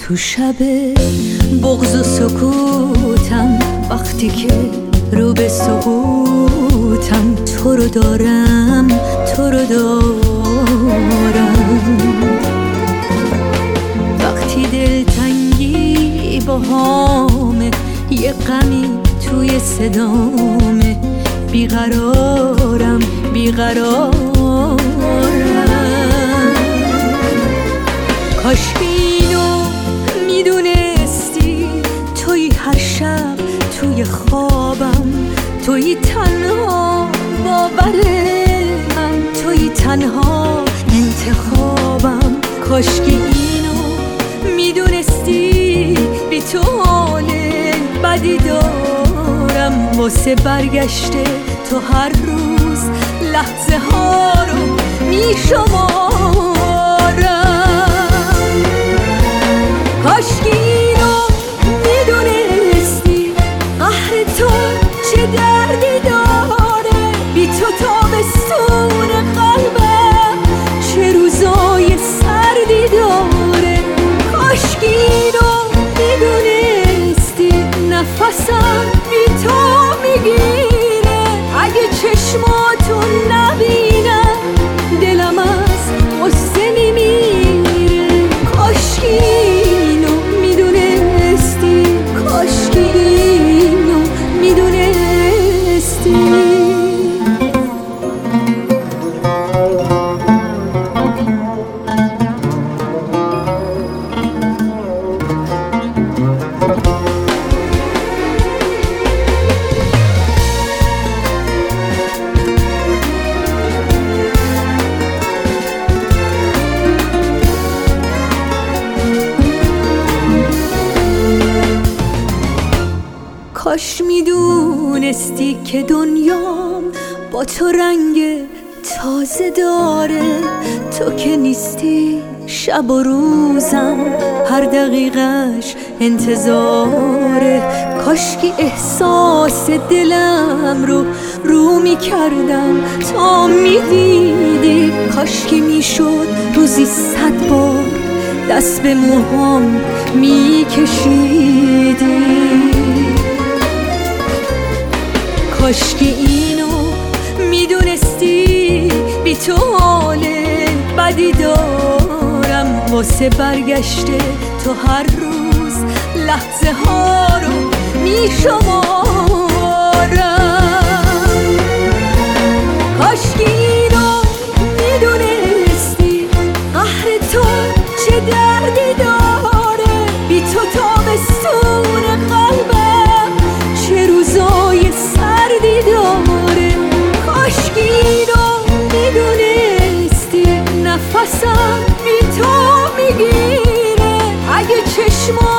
تو شب بغض و سکوتم، وقتی که رو به سقوطم، تو رو دارم تو رو دارم. وقتی دلتنگی باهامه، یه غمی توی صدامه، بیقرارم بیقرارم. کاش اینو میدونستی، توی هر شب توی خوابم، توی تنها باور من، توی تنها انتخابم. کاش که اینو میدونستی، بی تو حال بدی دارم. واسه برگشته تو هر روز لحظه ها رو میشمارم. کاش که اینو میدونستی، قهر تو چه دردی داره. بی تو تابستون قلبم چه روزای سردی داره. کاش که اینو میدونستی، نفسم بی تو میگیره. اگه چشماتون نبینم، دلم از غصه میمیره. کاش که اینو میدونستی، کاش که اینو میدونستی. کاش میدونستی که دنیام با تو رنگ تازه داره. تو که نیستی شب و روزم هر دقیقش انتظاره. کاش که احساس دلم رو میکردم تا میدیدی. کاش که میشد روزی 100 بار دست به موهام میکشیدی. کاش که اینو میدونستی، بی تو حال بدی دارم. واسه برگشته تو هر روز لحظه ها رو میشمارم. کاش که اینو میدونستی، قهر تو چه دردی داره. بی تو تابستون قلبم چه روزای سردی داره. کاش که اینو میدونستی، نفسم بی تو میگیره. اگه چشمات